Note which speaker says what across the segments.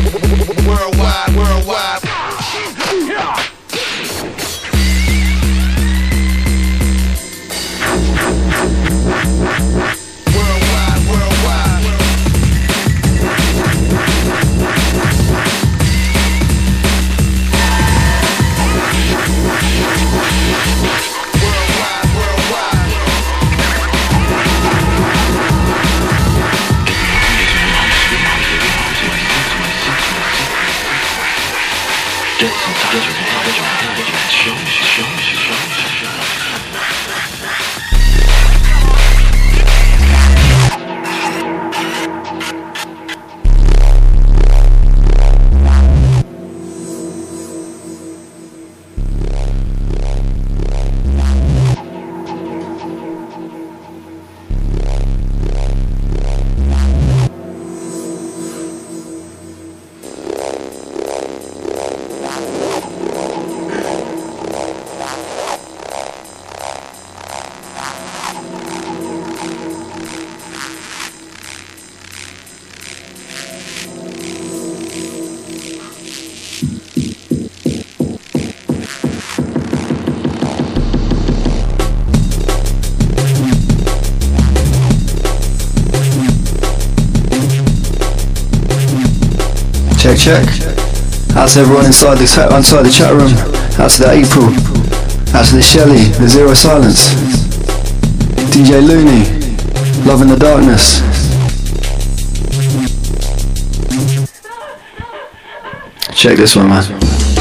Speaker 1: Worldwide, worldwide. Worldwide, worldwide.
Speaker 2: Check, check. How's everyone inside the chat room? How's the April? How's the Shelly? The Zero Silence? DJ Looney? Love in the Darkness? Check this one, man.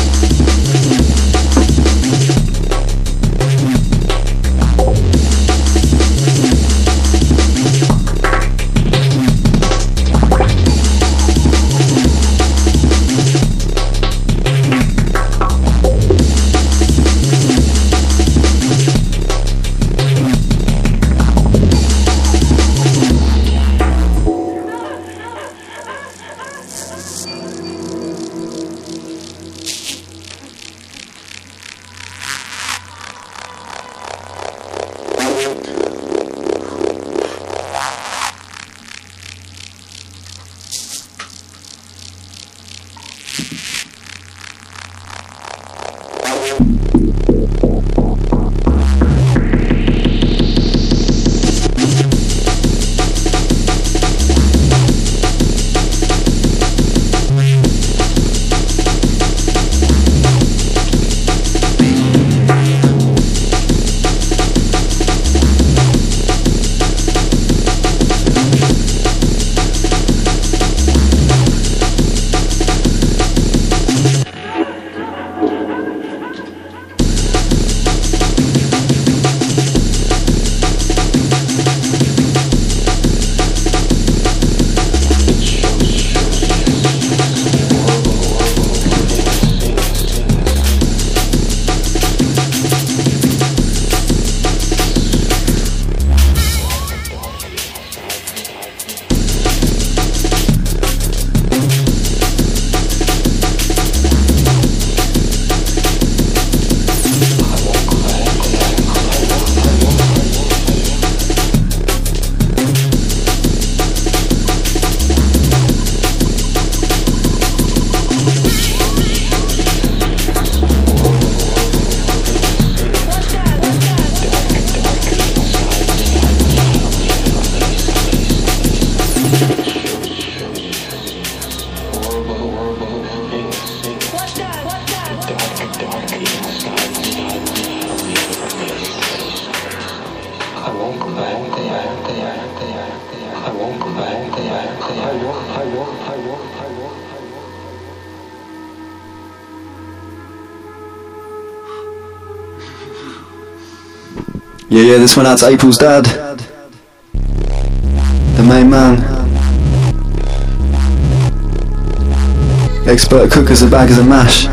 Speaker 2: Yeah, this one out to April's dad, the main man, expert cookers of baggers and mash.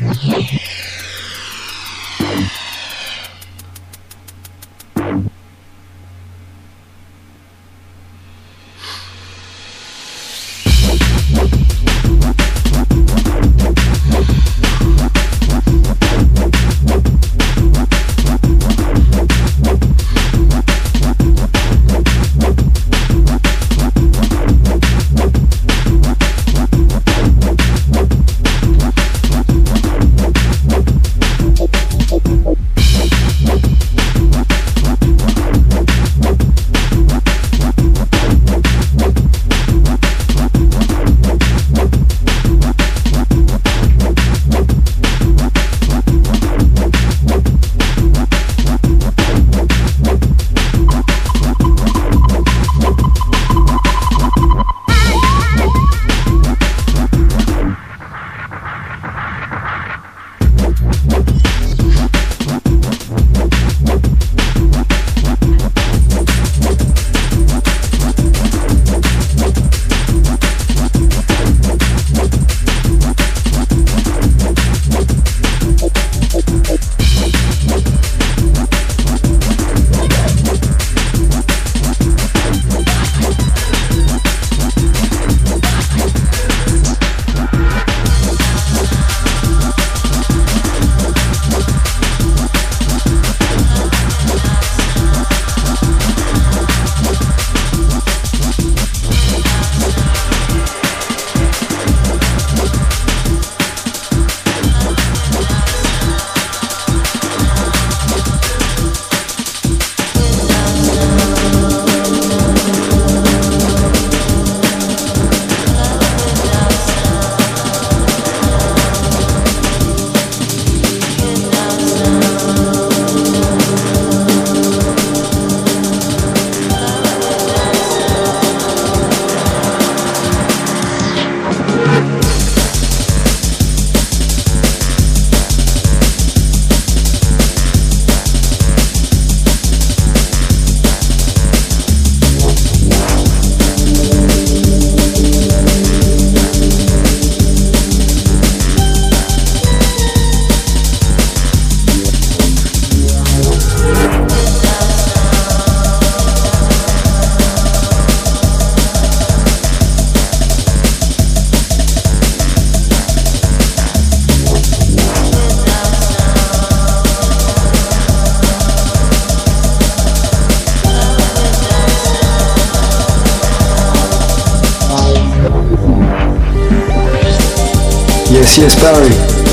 Speaker 2: Yes, Barry.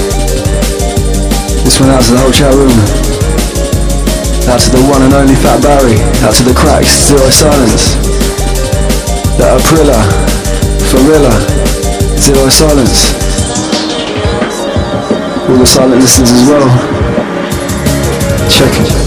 Speaker 2: This one out to the whole chat room. Out to the one and only Fat Barry. Out to the Cracks, Zero Silence. The Aprilla, Farilla, Zero Silence. All the silent listeners as well. Check it.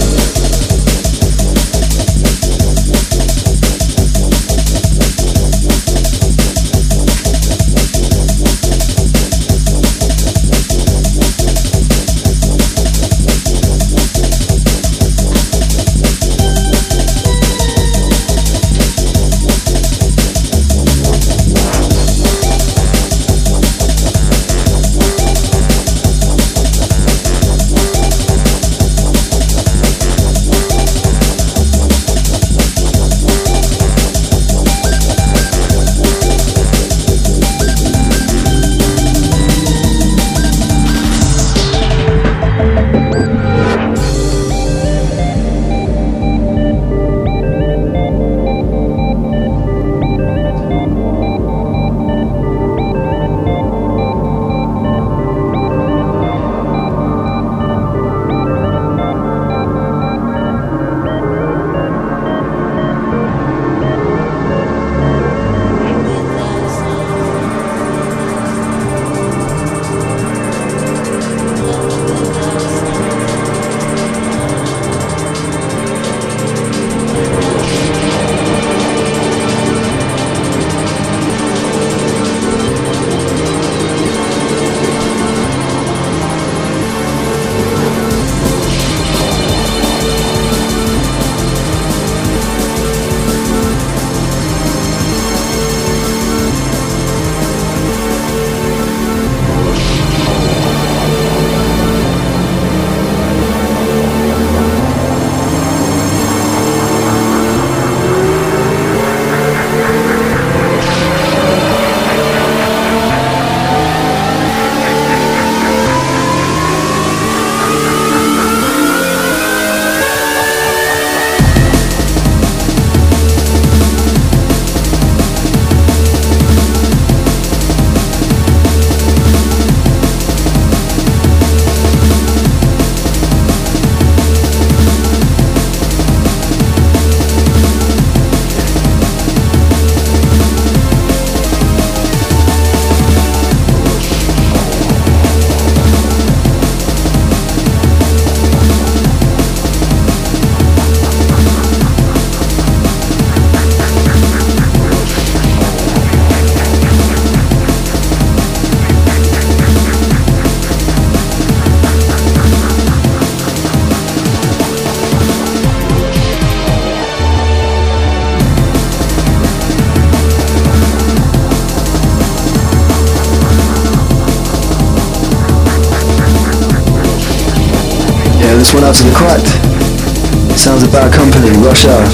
Speaker 2: Yeah, this one out to the Cracked. Sounds of Bad Company, Rush Hour.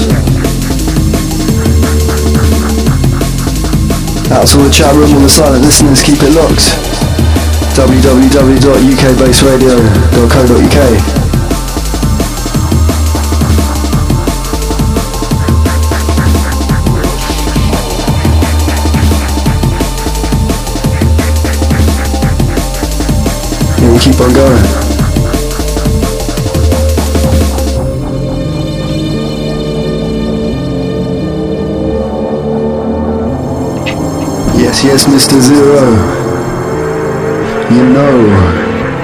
Speaker 2: Out to all the chat room, all the silent listeners, keep it locked. www.ukbaseradio.co.uk. Yeah, we keep on going. Yes, Mr. Zero. You know.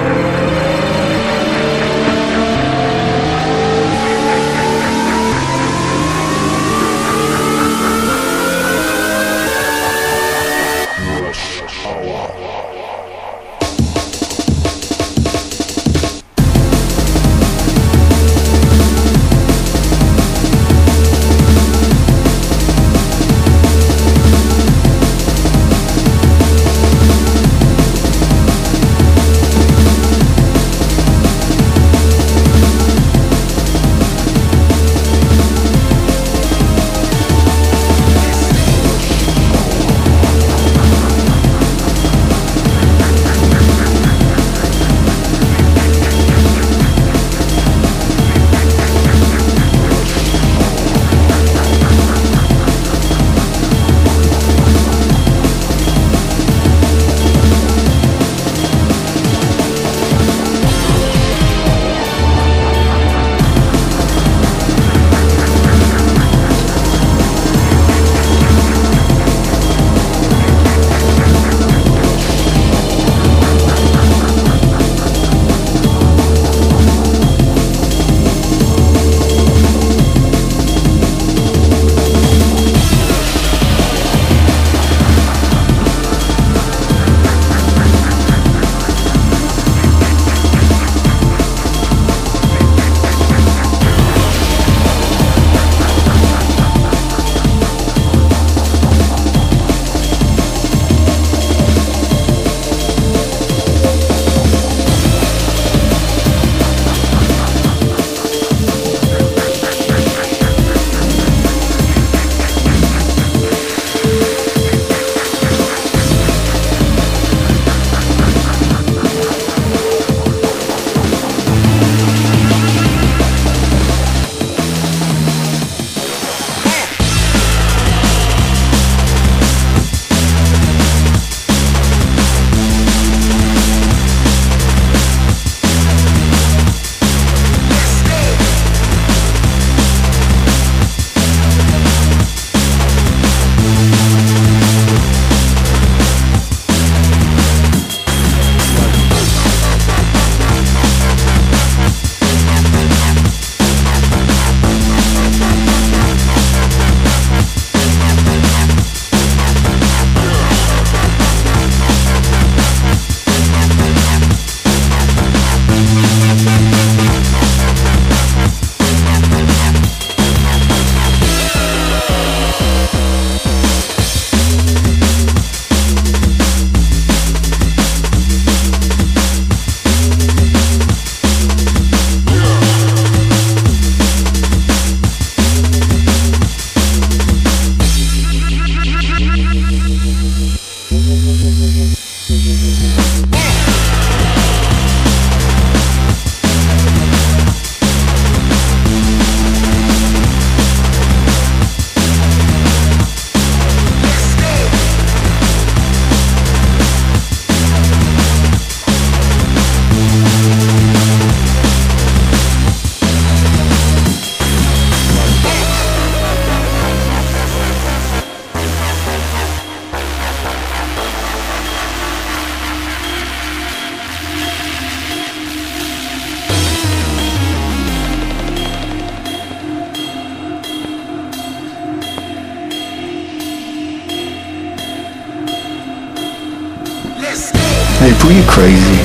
Speaker 3: Hey, Pooh, you crazy?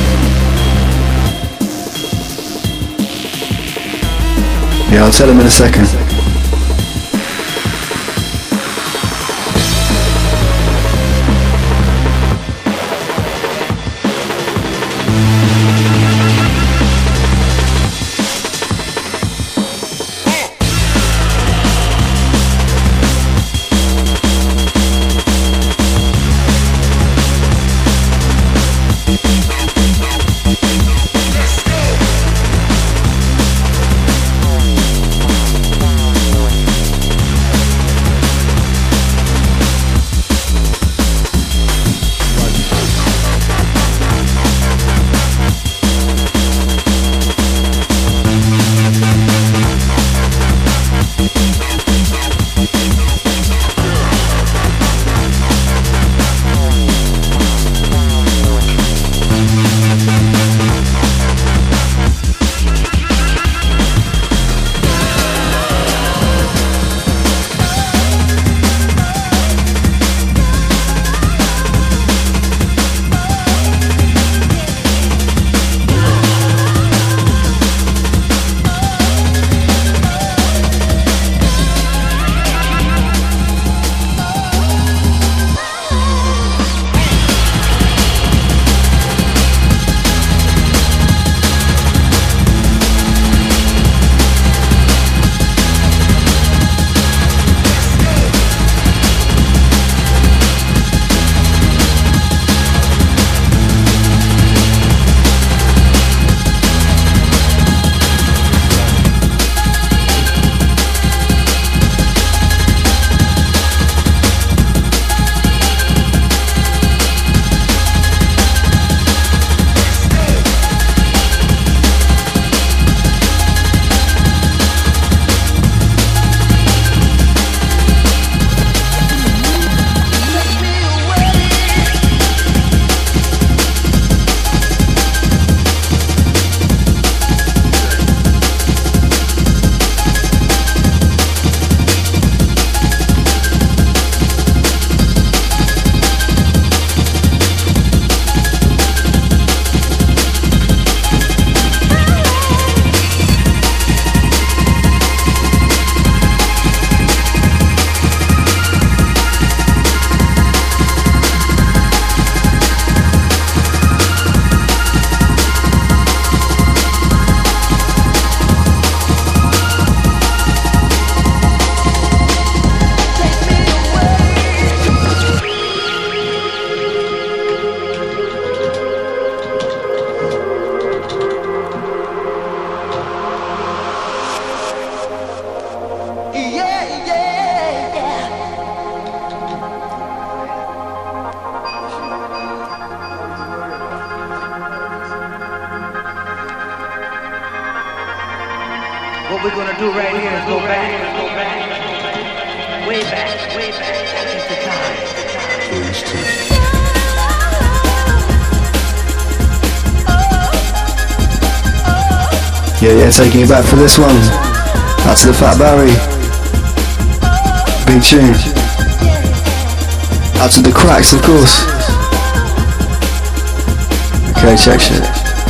Speaker 2: Yeah, I'll tell him in a second.
Speaker 4: What we're gonna do right here is go back, way back into time.
Speaker 2: Yeah, taking you back for this one. Out to the Fat Barry. Big tune. Out to the Cracks, of course. Okay, check shit.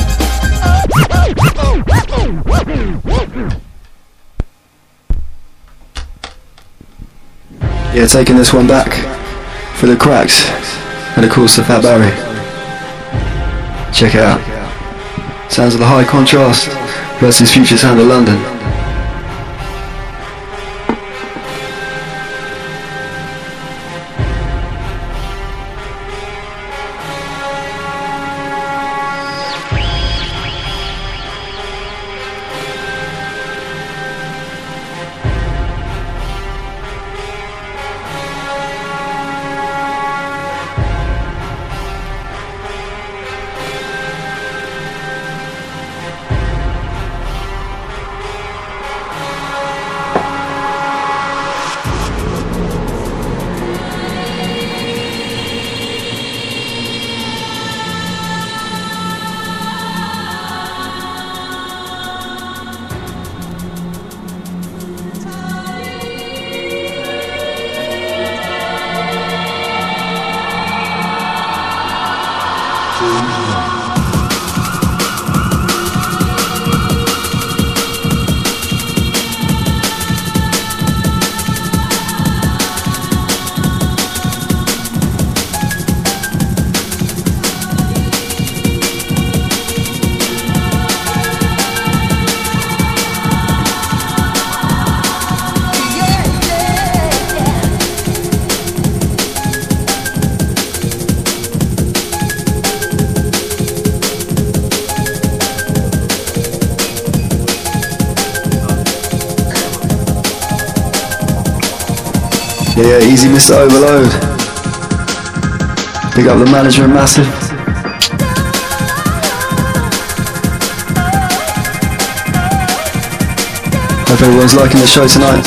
Speaker 2: Yeah, taking this one back for the Cracks. And of course the Fat Barry. Check it out. Sounds of the High Contrast versus Future Sound of London. Yeah, easy Mr. Overload. Pick up the management massive. Hope everyone's liking the show tonight.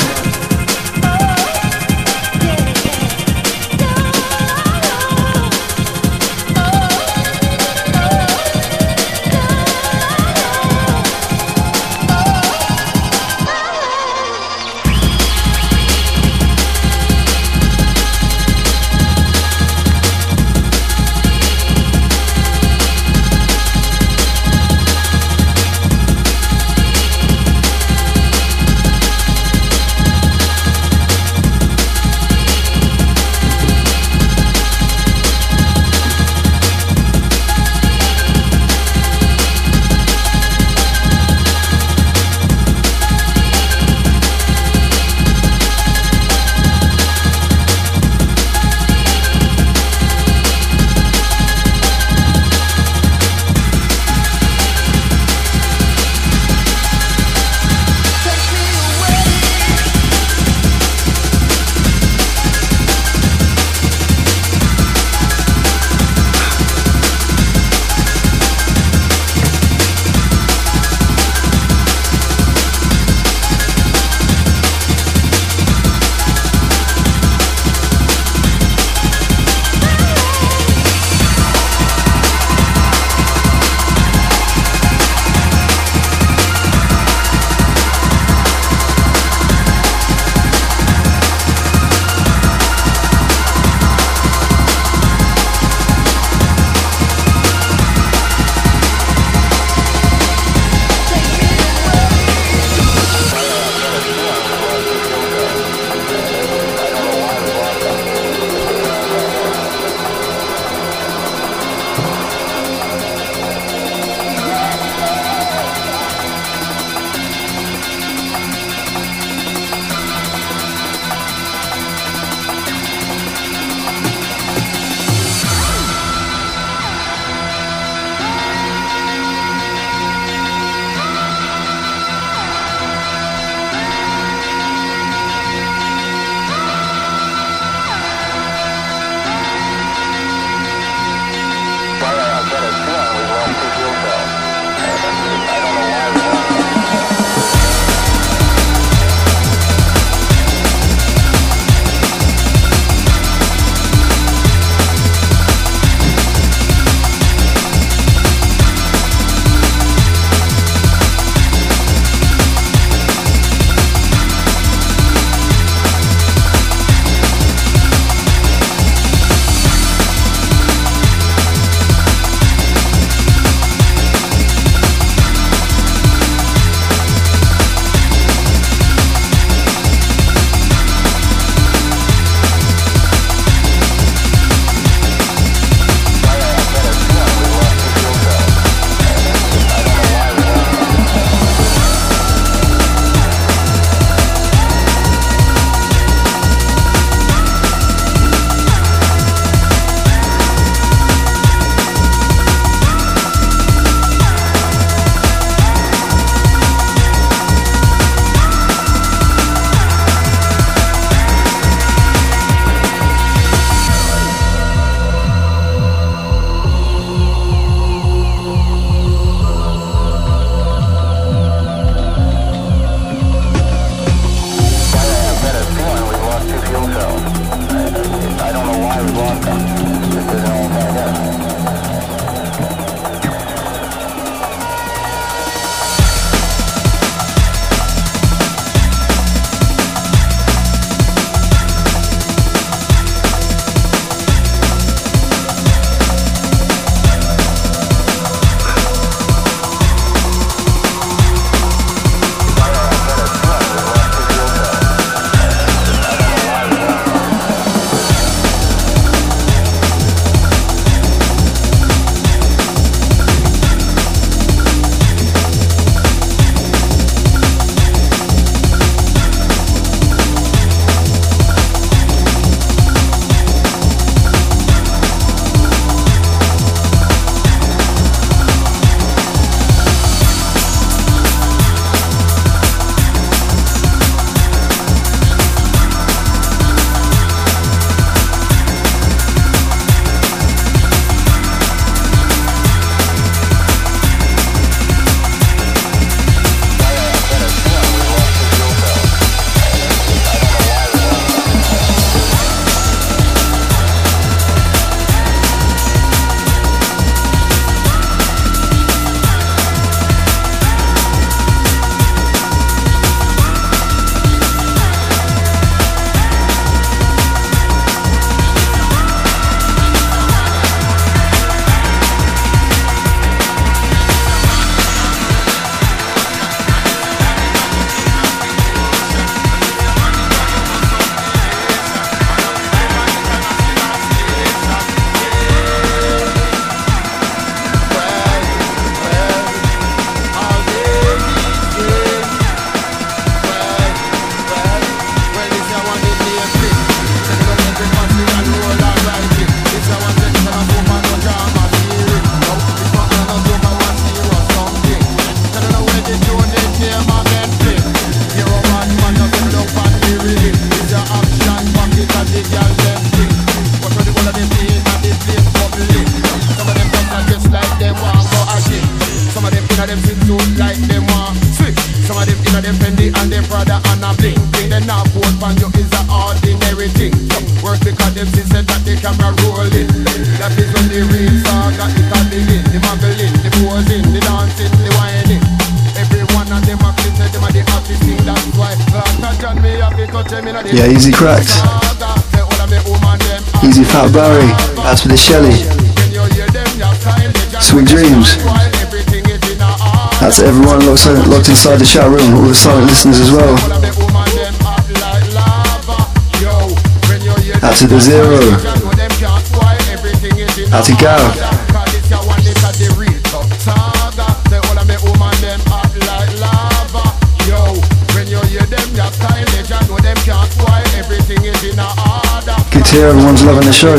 Speaker 5: real saga, it a begin. The muggling, the posing, the dancing, the whining. Every one of them actually said them are the hottest thing. That's why touch on me, I be touch them in the
Speaker 2: Yeah, easy cracks.
Speaker 5: saga. Say all of me woman them.
Speaker 2: Easy Fat Barry. That's for the Shelly.
Speaker 5: When you hear them, you style it.
Speaker 2: Sweet dreams.
Speaker 5: While everything is in a order.
Speaker 2: That's everyone locked inside the chat room, all the silent listeners as well.
Speaker 5: All of me woman them hot like lava. Yo, when you hear
Speaker 2: Out to the Zero.
Speaker 5: you know them can't spoil. Everything is in
Speaker 2: Out to Gav.
Speaker 5: Cause it's your one lick of the real top saga. Say all of me woman them hot like lava. Yo, when you hear them, you style it. You know them can't spoil. Everything is in a order.
Speaker 2: Good to hear everyone's loving the show.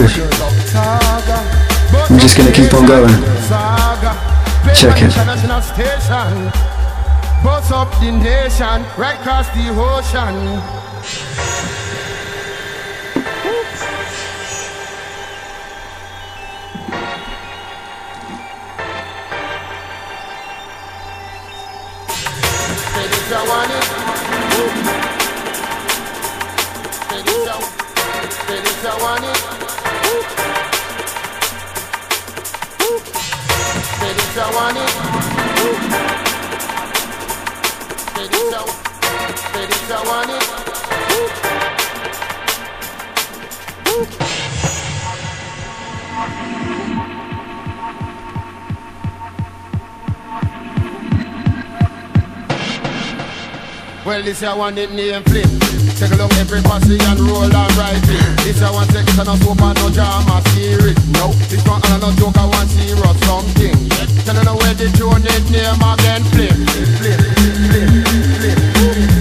Speaker 2: I'm just gonna keep on going. Check it.
Speaker 5: International station. Bust up the nation, right across the ocean. Say this you want it. Say this you want it. Say this you want it. Say this you want it. Well, this I want it name flip. Take a look every posse and roll and write it. This I want section no soap and no drama serious. No, this one and no joke I want serious something. Tell you know where the tune it name again flip. Flip, flip, flip.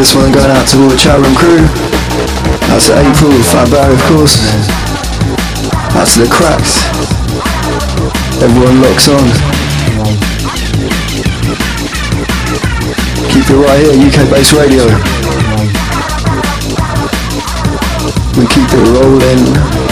Speaker 2: This one going out to all the chat room crew. Out to April, Fat Barry of course. Out to the Cracks. Everyone locks on. Keep it right here, UK Bass Radio. We keep it rolling.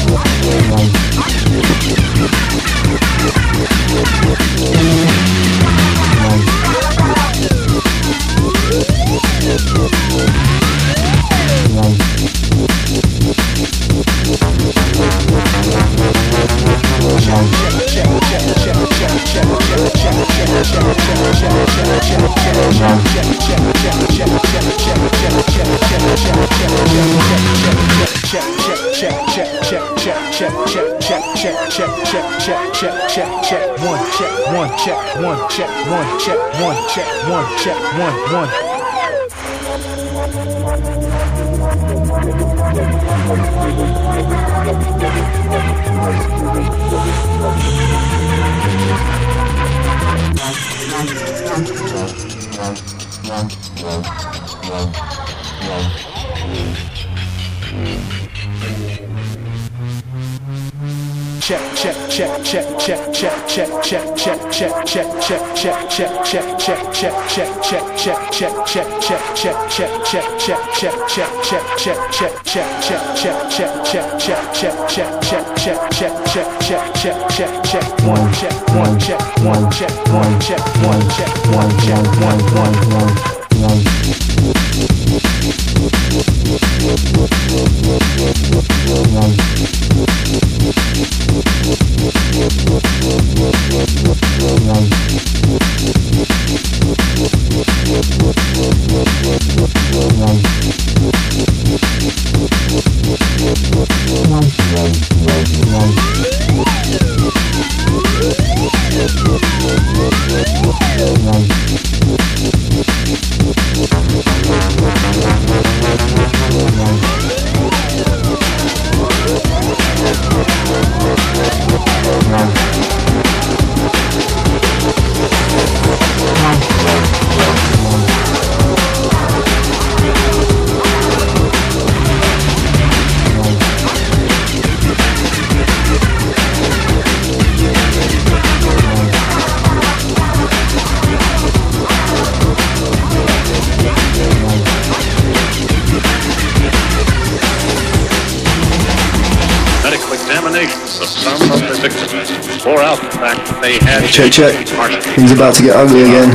Speaker 2: Check, check. Things about to get ugly again.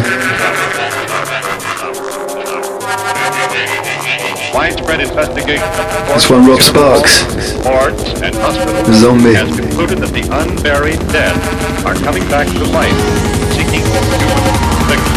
Speaker 6: Widespread investigation
Speaker 2: This one, Rob Sparks.
Speaker 6: Wards and hospitals
Speaker 2: Zombie.
Speaker 6: has concluded that the unburied dead are coming back to life, seeking human victims.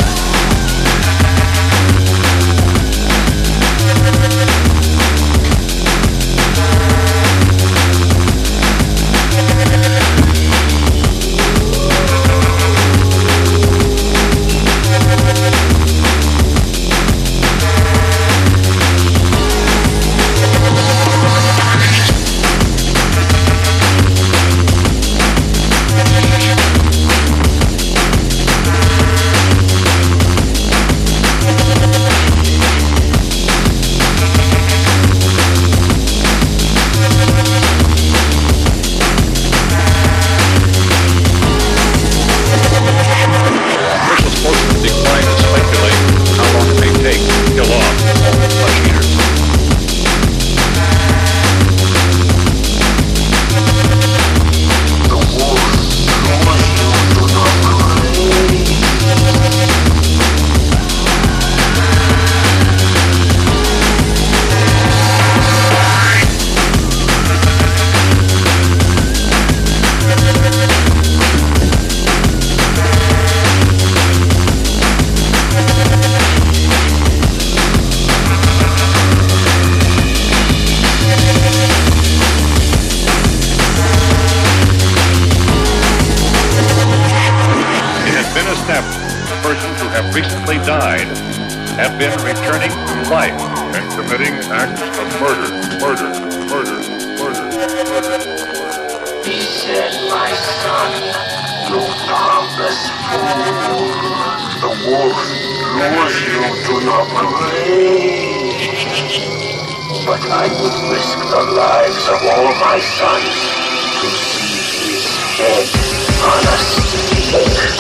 Speaker 6: Have been returning to life and committing acts of murder.
Speaker 7: He said, my son, look from this fool. The wolf Because you do not believe. But I would risk the lives of all my sons to see his head on a stake.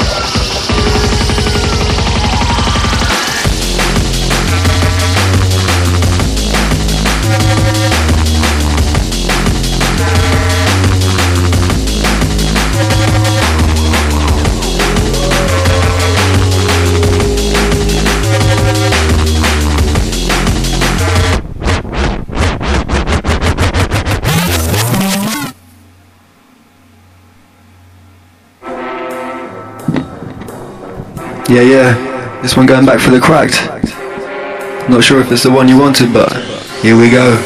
Speaker 2: Yeah, this one going back for the Cracked. Not sure if it's the one you wanted, but here we go.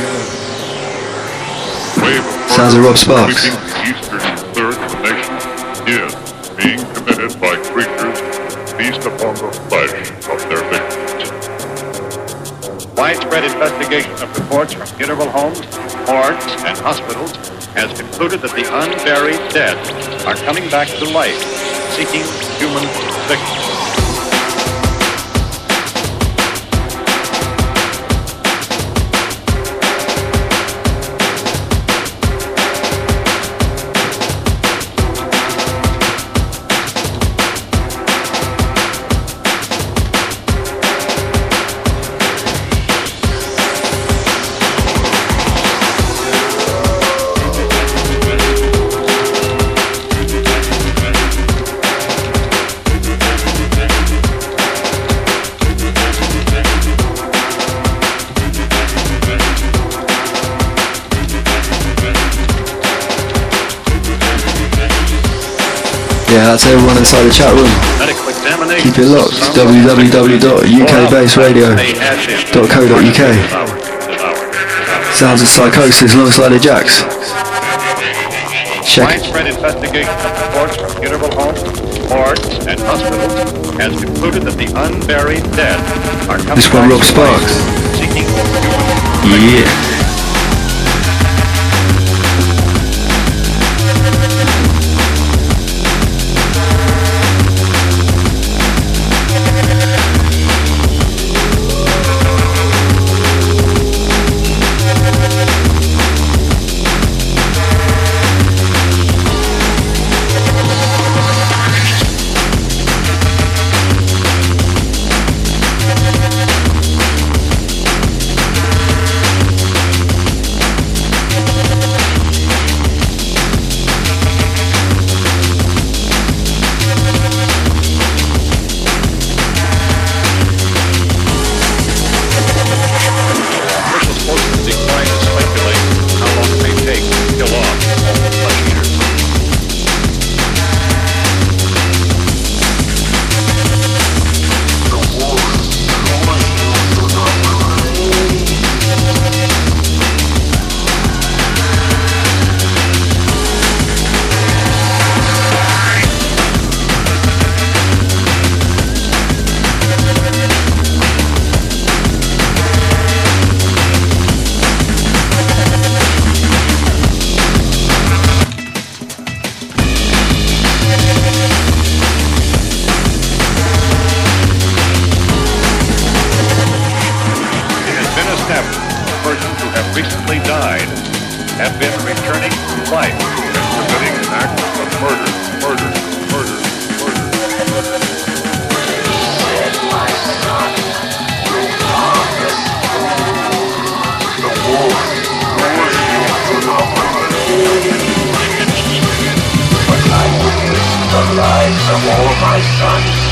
Speaker 2: Sounds of Rob Sparks.
Speaker 8: The eastern third of the nation is being committed by creatures who feast upon the flesh of their victims.
Speaker 6: Widespread investigation of reports from funeral homes, morgues, and hospitals has concluded that the unburied dead are coming back to life, seeking human victims.
Speaker 2: Yeah, that's everyone inside the chat room.
Speaker 6: Medical examination.
Speaker 2: Keep it locked. www.ukbaseradio.co.uk. Sounds of Psychosis alongside the Jacks. Check it.
Speaker 6: Widespread investigation of reports from funeral homes, morgues, and hospitals has concluded that the unburied dead are coming
Speaker 2: This one,
Speaker 6: back
Speaker 2: Rob
Speaker 6: to
Speaker 2: Sparks.
Speaker 6: life, seeking human
Speaker 2: Yeah.
Speaker 6: recently died have been returning to life and committing acts of murder.
Speaker 7: The wolf knows you do not believe. But I will risk the lives of all my sons